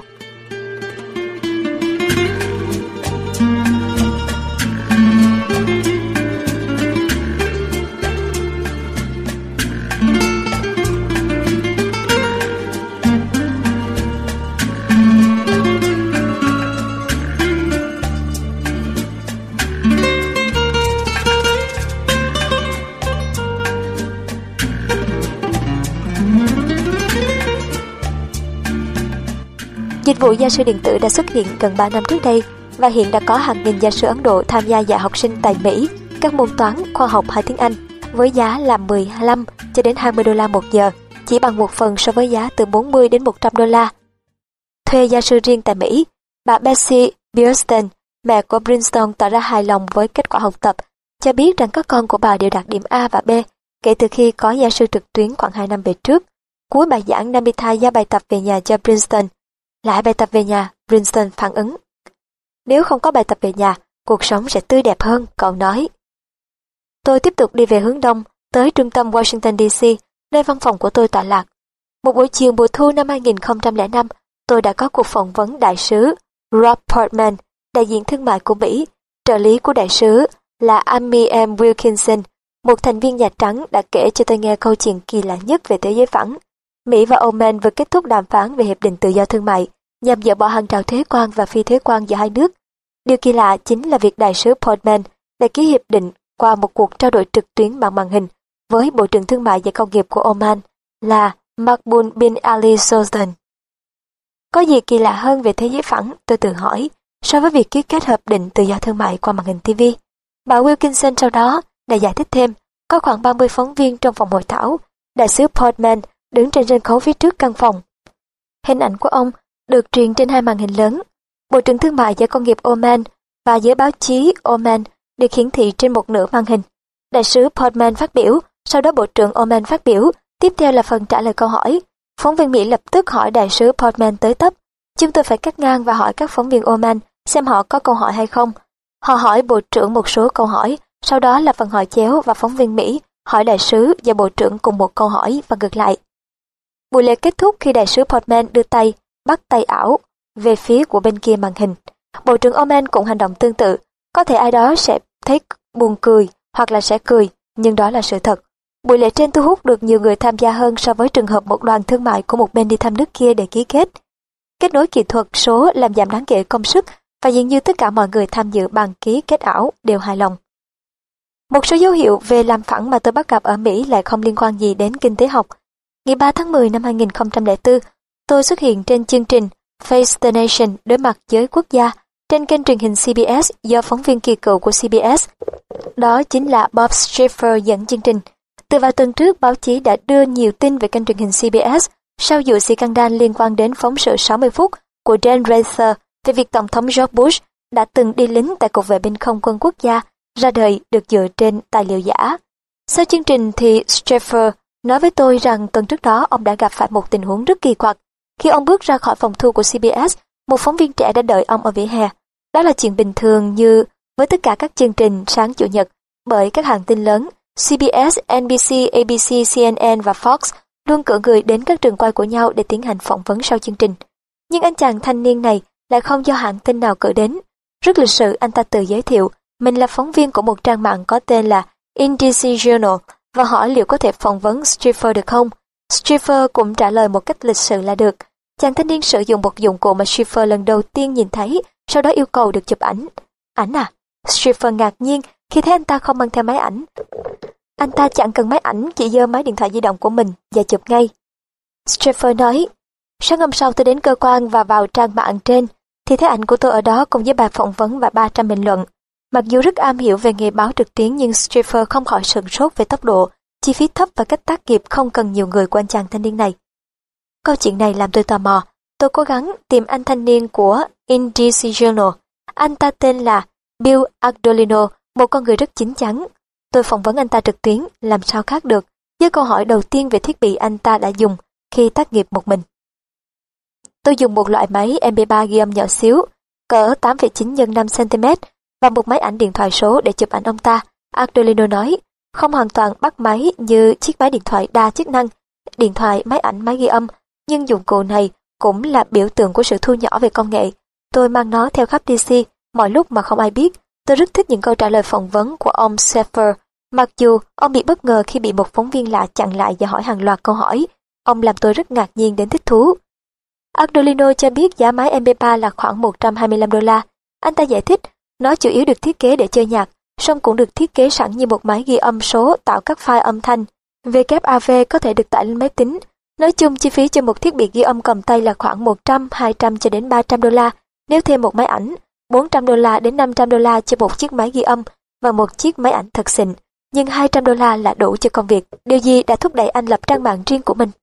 Dịch vụ gia sư điện tử đã xuất hiện gần ba năm trước đây và hiện đã có hàng nghìn gia sư Ấn Độ tham gia dạy học sinh tại Mỹ các môn toán, khoa học hay tiếng Anh với giá là mười lăm cho đến hai mươi đô la một giờ, chỉ bằng một phần so với giá từ bốn mươi đến một trăm đô la. Thuê gia sư riêng tại Mỹ, bà Betsy Biersten, mẹ của Princeton tỏ ra hài lòng với kết quả học tập, cho biết rằng các con của bà đều đạt điểm A và B kể từ khi có gia sư trực tuyến khoảng hai năm về trước. Cuối bài giảng, Namitha giao bài tập về nhà cho Princeton. Lại bài tập về nhà, Princeton phản ứng. Nếu không có bài tập về nhà, cuộc sống sẽ tươi đẹp hơn, cậu nói. Tôi tiếp tục đi về hướng đông, tới trung tâm Washington đê xê, nơi văn phòng của tôi tọa lạc. Một buổi chiều mùa thu năm hai nghìn không trăm lẻ năm, tôi đã có cuộc phỏng vấn đại sứ Rob Portman, đại diện thương mại của Mỹ. Trợ lý của đại sứ là Amy M. Wilkinson, một thành viên Nhà Trắng, đã kể cho tôi nghe câu chuyện kỳ lạ nhất về thế giới phẳng. Mỹ và Oman vừa kết thúc đàm phán về hiệp định tự do thương mại nhằm dỡ bỏ hàng rào thuế quan và phi thuế quan giữa hai nước. Điều kỳ lạ chính là việc đại sứ Portman đã ký hiệp định qua một cuộc trao đổi trực tuyến bằng màn hình với Bộ trưởng Thương mại và Công nghiệp của Oman là Makbul bin Ali Sultan. Có gì kỳ lạ hơn về thế giới phẳng, tôi tự hỏi, so với việc ký kết hợp định tự do thương mại qua màn hình ti vi? Bà Wilkinson sau đó đã giải thích thêm, có khoảng ba mươi phóng viên trong phòng hội thảo. Đại sứ Portman đứng trên sân khấu phía trước căn phòng. Hình ảnh của ông được truyền trên hai màn hình lớn. Bộ trưởng Thương mại và Công nghiệp Oman và giới báo chí Oman được hiển thị trên một nửa màn hình. Đại sứ Portman phát biểu, sau đó Bộ trưởng Oman phát biểu, tiếp theo là phần trả lời câu hỏi. Phóng viên Mỹ lập tức hỏi đại sứ Portman tới tấp. Chúng tôi phải cắt ngang và hỏi các phóng viên Oman xem họ có câu hỏi hay không. Họ hỏi Bộ trưởng một số câu hỏi, sau đó là phần hỏi chéo và phóng viên Mỹ hỏi đại sứ và Bộ trưởng cùng một câu hỏi và ngược lại. Buổi lễ kết thúc khi đại sứ Portman đưa tay, bắt tay ảo về phía của bên kia màn hình. Bộ trưởng Oman cũng hành động tương tự. Có thể ai đó sẽ thấy buồn cười hoặc là sẽ cười, nhưng đó là sự thật. Buổi lễ trên thu hút được nhiều người tham gia hơn so với trường hợp một đoàn thương mại của một bên đi thăm nước kia để ký kết. Kết nối kỹ thuật số làm giảm đáng kể công sức và dường như tất cả mọi người tham dự bàn ký kết ảo đều hài lòng. Một số dấu hiệu về làm phẳng mà tôi bắt gặp ở Mỹ lại không liên quan gì đến kinh tế học. Ngày ba tháng mười năm hai nghìn không trăm lẻ bốn, tôi xuất hiện trên chương trình Face the Nation đối mặt với quốc gia trên kênh truyền hình xê bê ét do phóng viên kỳ cựu của xê bê ét. Đó chính là Bob Schiffer dẫn chương trình. Từ vài tuần trước, báo chí đã đưa nhiều tin về kênh truyền hình xê bê ét sau vụ scandal liên quan đến phóng sự sáu mươi phút của Dan Rather về việc Tổng thống George Bush đã từng đi lính tại Cục Vệ binh Không quân Quốc gia ra đời được dựa trên tài liệu giả. Sau chương trình thì Schiffer nói với tôi rằng tuần trước đó ông đã gặp phải một tình huống rất kỳ quặc. Khi ông bước ra khỏi phòng thu của xê bê ét, một phóng viên trẻ đã đợi ông ở vỉa hè. Đó là chuyện bình thường như với tất cả các chương trình sáng Chủ nhật, bởi các hãng tin lớn xê bê ét, en bê xê, a bê xê, xê en en và Fox luôn cử người đến các trường quay của nhau để tiến hành phỏng vấn sau chương trình. Nhưng anh chàng thanh niên này lại không do hãng tin nào cử đến. Rất lịch sự, anh ta tự giới thiệu mình là phóng viên của một trang mạng có tên là Indie Journal và hỏi liệu có thể phỏng vấn Schiffer được không. Schiffer cũng trả lời một cách lịch sự là được. Chàng thanh niên sử dụng một dụng cụ mà Schiffer lần đầu tiên nhìn thấy, sau đó yêu cầu được chụp ảnh. Ảnh à? Schiffer ngạc nhiên khi thấy anh ta không mang theo máy ảnh. Anh ta chẳng cần máy ảnh, chỉ giơ máy điện thoại di động của mình và chụp ngay. Schiffer nói, sáng hôm sau tôi đến cơ quan và vào trang mạng trên, thì thấy ảnh của tôi ở đó cùng với bài phỏng vấn và ba trăm bình luận. Mặc dù rất am hiểu về nghề báo trực tuyến nhưng Schiffer không khỏi sửng sốt về tốc độ, chi phí thấp và cách tác nghiệp không cần nhiều người của anh chàng thanh niên này. Câu chuyện này làm tôi tò mò. Tôi cố gắng tìm anh thanh niên của Indie Journal Anh ta tên là Bill Ardolino, một con người rất chín chắn. Tôi phỏng vấn anh ta trực tuyến, làm sao khác được, với câu hỏi đầu tiên về thiết bị anh ta đã dùng khi tác nghiệp một mình. Tôi dùng một loại máy em pê ba ghi âm nhỏ xíu, cỡ tám phẩy chín nhân năm xăng-ti-mét và một máy ảnh điện thoại số để chụp ảnh ông ta. Ardolino nói, không hoàn toàn bắt máy như chiếc máy điện thoại đa chức năng, điện thoại, máy ảnh, máy ghi âm, nhưng dụng cụ này cũng là biểu tượng của sự thu nhỏ về công nghệ. Tôi mang nó theo khắp đê xê mọi lúc mà không ai biết. Tôi rất thích những câu trả lời phỏng vấn của ông Sheffer, mặc dù ông bị bất ngờ khi bị một phóng viên lạ chặn lại và hỏi hàng loạt câu hỏi. Ông làm tôi rất ngạc nhiên đến thích thú. Ardolino cho biết giá máy em pê ba là khoảng một trăm hai mươi lăm đô la. Anh ta giải thích, nó chủ yếu được thiết kế để chơi nhạc, song cũng được thiết kế sẵn như một máy ghi âm số tạo các file âm thanh. vê kép a vê có thể được tải lên máy tính. Nói chung, chi phí cho một thiết bị ghi âm cầm tay là khoảng một trăm, hai trăm cho đến ba trăm đô la. Nếu thêm một máy ảnh, bốn trăm đô la đến năm trăm đô la cho một chiếc máy ghi âm và một chiếc máy ảnh thật xịn. Nhưng hai trăm đô la là đủ cho công việc. Điều gì đã thúc đẩy anh lập trang mạng riêng của mình?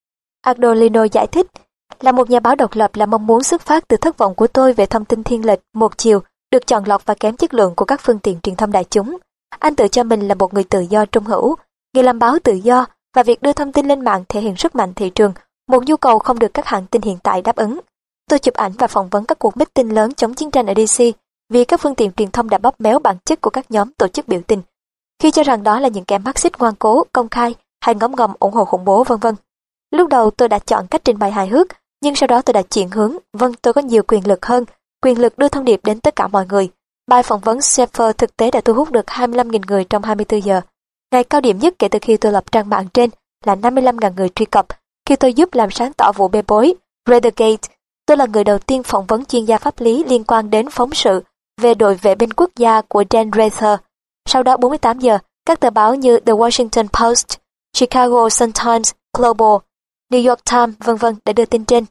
Ardolino giải thích, là một nhà báo độc lập là mong muốn xuất phát từ thất vọng của tôi về thông tin thiên lệch, một chiều, được chọn lọc và kém chất lượng của các phương tiện truyền thông đại chúng. Anh tự cho mình là một người tự do trung hữu, người làm báo tự do, và việc đưa thông tin lên mạng thể hiện sức mạnh thị trường, một nhu cầu không được các hãng tin hiện tại đáp ứng. Tôi chụp ảnh và phỏng vấn các cuộc meeting lớn chống chiến tranh ở đê xê vì các phương tiện truyền thông đã bóp méo bản chất của các nhóm tổ chức biểu tình, khi cho rằng đó là những kẻ Marxist ngoan cố, công khai hay ngấm ngầm ủng hộ khủng bố, vân vân. Lúc đầu tôi đã chọn cách trình bày hài hước, nhưng sau đó tôi đã chuyển hướng, vâng, tôi có nhiều quyền lực hơn, quyền lực đưa thông điệp đến tất cả mọi người. Bài phỏng vấn Sheffer thực tế đã thu hút được hai mươi lăm nghìn người trong hai mươi tư giờ. Ngày cao điểm nhất kể từ khi tôi lập trang mạng trên là năm mươi lăm nghìn người truy cập, khi tôi giúp làm sáng tỏ vụ bê bối Razorgate. Tôi là người đầu tiên phỏng vấn chuyên gia pháp lý liên quan đến phóng sự về đội vệ binh quốc gia của Dan Rather. Sau đó bốn mươi tám giờ, các tờ báo như The Washington Post, Chicago Sun-Times, Global, New York Times, vân vân đã đưa tin trên.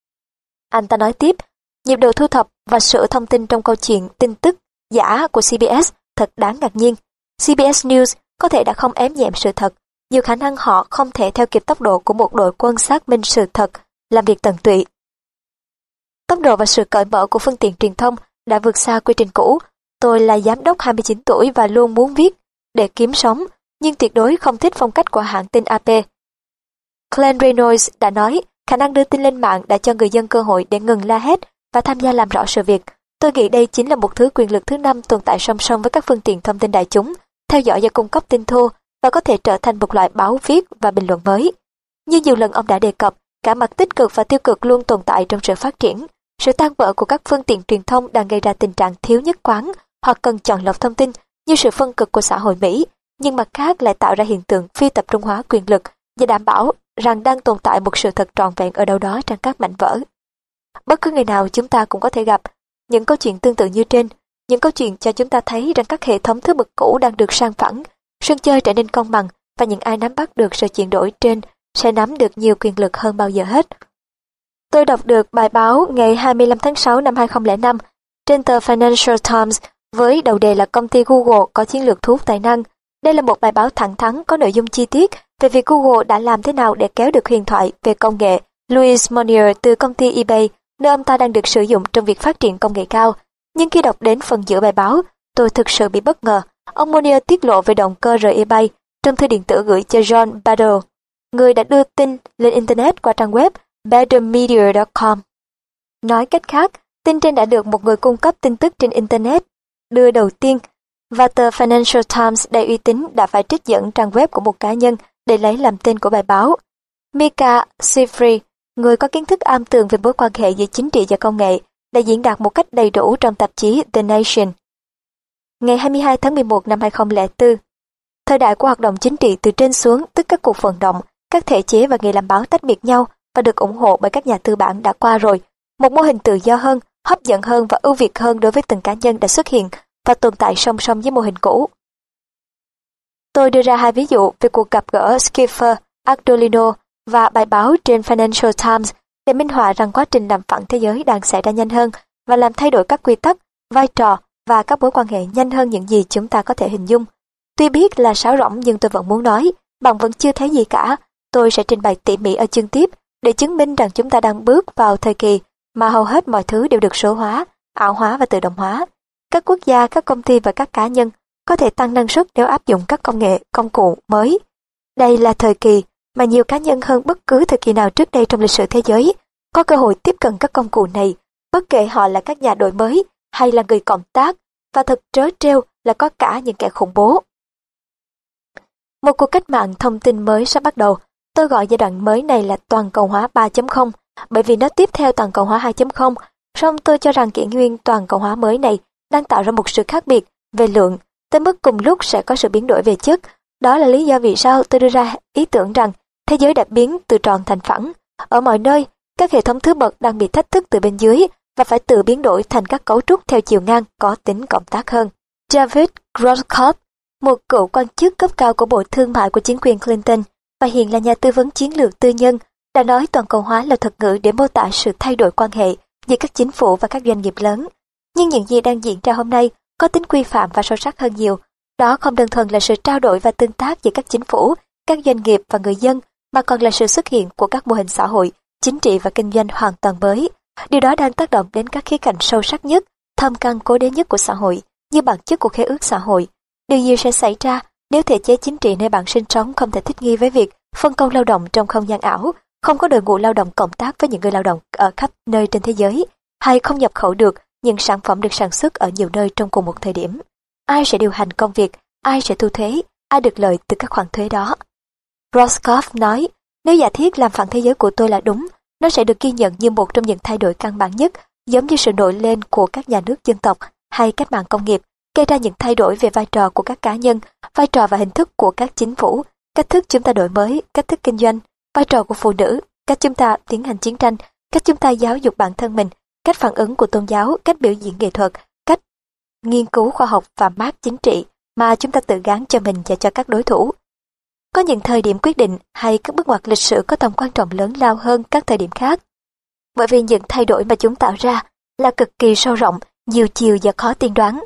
Anh ta nói tiếp, nhịp độ thu thập và sửa thông tin trong câu chuyện tin tức giả của xê bê ét thật đáng ngạc nhiên. xê bê ét News có thể đã không ém nhẹm sự thật, nhiều khả năng họ không thể theo kịp tốc độ của một đội quân xác minh sự thật, làm việc tận tụy. Tốc độ và sự cởi mở của phương tiện truyền thông đã vượt xa quy trình cũ. Tôi là giám đốc hai mươi chín tuổi và luôn muốn viết để kiếm sống, nhưng tuyệt đối không thích phong cách của hãng tin a pê. Glenn Reynolds đã nói, khả năng đưa tin lên mạng đã cho người dân cơ hội để ngừng la hét và tham gia làm rõ sự việc. Tôi nghĩ đây chính là một thứ quyền lực thứ năm tồn tại song song với các phương tiện thông tin đại chúng, theo dõi và cung cấp tin thô, và có thể trở thành một loại báo viết và bình luận mới. Như nhiều lần ông đã đề cập, cả mặt tích cực và tiêu cực luôn tồn tại trong sự phát triển. Sự tan vỡ của các phương tiện truyền thông đang gây ra tình trạng thiếu nhất quán hoặc cần chọn lọc thông tin như sự phân cực của xã hội Mỹ, nhưng mặt khác lại tạo ra hiện tượng phi tập trung hóa quyền lực và đảm bảo rằng đang tồn tại một sự thật trọn vẹn ở đâu đó trong các mảnh vỡ. Bất cứ ngày nào chúng ta cũng có thể gặp những câu chuyện tương tự như trên, những câu chuyện cho chúng ta thấy rằng các hệ thống thứ bậc cũ đang được san phẳng, sân chơi trở nên công bằng và những ai nắm bắt được sự chuyển đổi trên sẽ nắm được nhiều quyền lực hơn bao giờ hết. Tôi đọc được bài báo ngày hai mươi lăm tháng sáu năm hai nghìn không trăm lẻ năm trên tờ Financial Times với đầu đề là công ty Google có chiến lược thu hút tài năng. Đây là một bài báo thẳng thắn có nội dung chi tiết về việc Google đã làm thế nào để kéo được huyền thoại về công nghệ Louis Monier từ công ty eBay, nơi ông ta đang được sử dụng trong việc phát triển công nghệ cao. Nhưng khi đọc đến phần giữa bài báo, tôi thực sự bị bất ngờ. Ông Monier tiết lộ về động cơ rời eBay trong thư điện tử gửi cho John Battle, người đã đưa tin lên Internet qua trang web better media chấm com. Nói cách khác, tin trên đã được một người cung cấp tin tức trên Internet đưa đầu tiên, và tờ Financial Times đầy uy tín đã phải trích dẫn trang web của một cá nhân để lấy làm tên của bài báo. Mika Sifry, người có kiến thức am tường về mối quan hệ giữa chính trị và công nghệ, đã diễn đạt một cách đầy đủ trong tạp chí The Nation. Ngày hai mươi hai tháng mười một năm hai nghìn không trăm lẻ bốn, thời đại của hoạt động chính trị từ trên xuống, tức các cuộc vận động, các thể chế và nghề làm báo tách biệt nhau và được ủng hộ bởi các nhà tư bản đã qua rồi. Một mô hình tự do hơn, hấp dẫn hơn và ưu việt hơn đối với từng cá nhân đã xuất hiện và tồn tại song song với mô hình cũ. Tôi đưa ra hai ví dụ về cuộc gặp gỡ Skipper, Ardolino và bài báo trên Financial Times để minh họa rằng quá trình làm phẳng thế giới đang xảy ra nhanh hơn và làm thay đổi các quy tắc, vai trò và các mối quan hệ nhanh hơn những gì chúng ta có thể hình dung. Tuy biết là sáo rỗng nhưng tôi vẫn muốn nói, bạn vẫn chưa thấy gì cả. Tôi sẽ trình bày tỉ mỉ ở chương tiếp để chứng minh rằng chúng ta đang bước vào thời kỳ mà hầu hết mọi thứ đều được số hóa ảo hóa và tự động hóa. Các quốc gia, các công ty và các cá nhân có thể tăng năng suất nếu áp dụng các công nghệ, công cụ mới. Đây là thời kỳ mà nhiều cá nhân hơn bất cứ thời kỳ nào trước đây trong lịch sử thế giới có cơ hội tiếp cận các công cụ này, bất kể họ là các nhà đổi mới hay là người cộng tác, và thật trớ trêu là có cả những kẻ khủng bố. Một cuộc cách mạng thông tin mới sắp bắt đầu. Tôi gọi giai đoạn mới này là toàn cầu hóa ba chấm không, bởi vì nó tiếp theo toàn cầu hóa hai chấm không. Song tôi cho rằng kỷ nguyên toàn cầu hóa mới này đang tạo ra một sự khác biệt về lượng, tới mức cùng lúc sẽ có sự biến đổi về chất. Đó là lý do vì sao tôi đưa ra ý tưởng rằng thế giới đã biến từ tròn thành phẳng. Ở mọi nơi, các hệ thống thứ bậc đang bị thách thức từ bên dưới và phải tự biến đổi thành các cấu trúc theo chiều ngang có tính cộng tác hơn. David Groskopf, một cựu quan chức cấp cao của Bộ Thương mại của chính quyền Clinton và hiện là nhà tư vấn chiến lược tư nhân, đã nói toàn cầu hóa là thuật ngữ để mô tả sự thay đổi quan hệ giữa các chính phủ và các doanh nghiệp lớn. Nhưng những gì đang diễn ra hôm nay có tính quy phạm và sâu sắc hơn nhiều. Đó không đơn thuần là sự trao đổi và tương tác giữa các chính phủ, các doanh nghiệp và người dân, mà còn là sự xuất hiện của các mô hình xã hội, chính trị và kinh doanh hoàn toàn mới. Điều đó đang tác động đến các khía cạnh sâu sắc nhất, thâm căn cố đế nhất của xã hội, như bản chất của khế ước xã hội. Điều gì sẽ xảy ra nếu thể chế chính trị nơi bạn sinh sống không thể thích nghi với việc phân công lao động trong không gian ảo, không có đội ngũ lao động cộng tác với những người lao động ở khắp nơi trên thế giới, hay không nhập khẩu được những sản phẩm được sản xuất ở nhiều nơi trong cùng một thời điểm? Ai sẽ điều hành công việc, ai sẽ thu thuế, ai được lợi từ các khoản thuế đó? Groskopf nói, nếu giả thiết làm phản thế giới của tôi là đúng, nó sẽ được ghi nhận như một trong những thay đổi căn bản nhất, giống như sự nổi lên của các nhà nước dân tộc hay cách mạng công nghiệp, gây ra những thay đổi về vai trò của các cá nhân, vai trò và hình thức của các chính phủ, cách thức chúng ta đổi mới, cách thức kinh doanh, vai trò của phụ nữ, cách chúng ta tiến hành chiến tranh, cách chúng ta giáo dục bản thân mình, cách phản ứng của tôn giáo, cách biểu diễn nghệ thuật, cách nghiên cứu khoa học và mác chính trị mà chúng ta tự gán cho mình và cho các đối thủ. Có những thời điểm quyết định hay các bước ngoặt lịch sử có tầm quan trọng lớn lao hơn các thời điểm khác, bởi vì những thay đổi mà chúng tạo ra là cực kỳ sâu rộng, nhiều chiều và khó tiên đoán.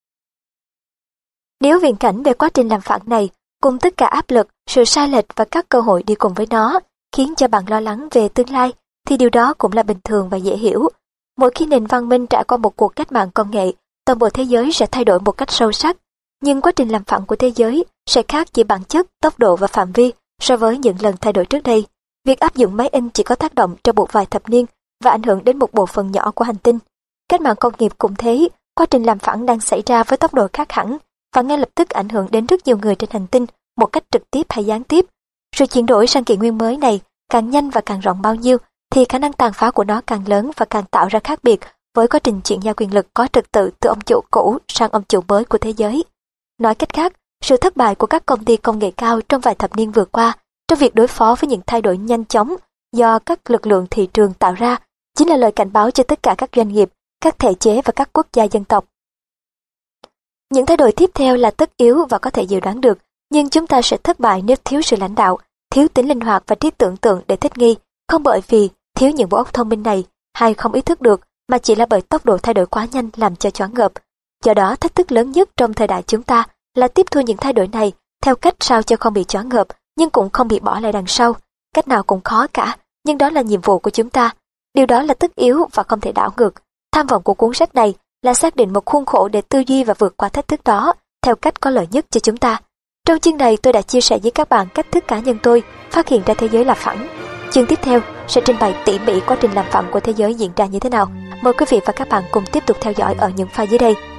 Nếu viễn cảnh về quá trình làm phản này, cùng tất cả áp lực, sự sai lệch và các cơ hội đi cùng với nó, khiến cho bạn lo lắng về tương lai, thì điều đó cũng là bình thường và dễ hiểu. Mỗi khi nền văn minh trải qua một cuộc cách mạng công nghệ, toàn bộ thế giới sẽ thay đổi một cách sâu sắc. Nhưng quá trình làm phản của thế giới sẽ khác về bản chất, tốc độ và phạm vi so với những lần thay đổi trước đây. Việc áp dụng máy in chỉ có tác động trong một vài thập niên và ảnh hưởng đến một bộ phận nhỏ của hành tinh. Cách mạng công nghiệp cũng thế, quá trình làm phản đang xảy ra với tốc độ khác hẳn và ngay lập tức ảnh hưởng đến rất nhiều người trên hành tinh một cách trực tiếp hay gián tiếp. Sự chuyển đổi sang kỷ nguyên mới này càng nhanh và càng rộng bao nhiêu thì khả năng tàn phá của nó càng lớn và càng tạo ra khác biệt với quá trình chuyển giao quyền lực có trật tự từ ông chủ cũ sang ông chủ mới của thế giới. Nói cách khác, sự thất bại của các công ty công nghệ cao trong vài thập niên vừa qua trong việc đối phó với những thay đổi nhanh chóng do các lực lượng thị trường tạo ra chính là lời cảnh báo cho tất cả các doanh nghiệp, các thể chế và các quốc gia dân tộc. Những thay đổi tiếp theo là tất yếu và có thể dự đoán được, nhưng chúng ta sẽ thất bại nếu thiếu sự lãnh đạo, thiếu tính linh hoạt và trí tưởng tượng để thích nghi, không bởi vì thiếu những bộ óc thông minh này hay không ý thức được, mà chỉ là bởi tốc độ thay đổi quá nhanh làm cho choáng ngợp. Do đó, thách thức lớn nhất trong thời đại chúng ta là tiếp thu những thay đổi này theo cách sao cho không bị choáng ngợp, nhưng cũng không bị bỏ lại đằng sau. Cách nào cũng khó cả, nhưng đó là nhiệm vụ của chúng ta. Điều đó là tất yếu và không thể đảo ngược. Tham vọng của cuốn sách này là xác định một khuôn khổ để tư duy và vượt qua thách thức đó theo cách có lợi nhất cho chúng ta. Trong chương này tôi đã chia sẻ với các bạn cách thức cá nhân tôi phát hiện ra thế giới là phẳng. Chương tiếp theo sẽ trình bày tỉ mỉ quá trình làm phẳng của thế giới diễn ra như thế nào. Mời quý vị và các bạn cùng tiếp tục theo dõi ở những file dưới đây.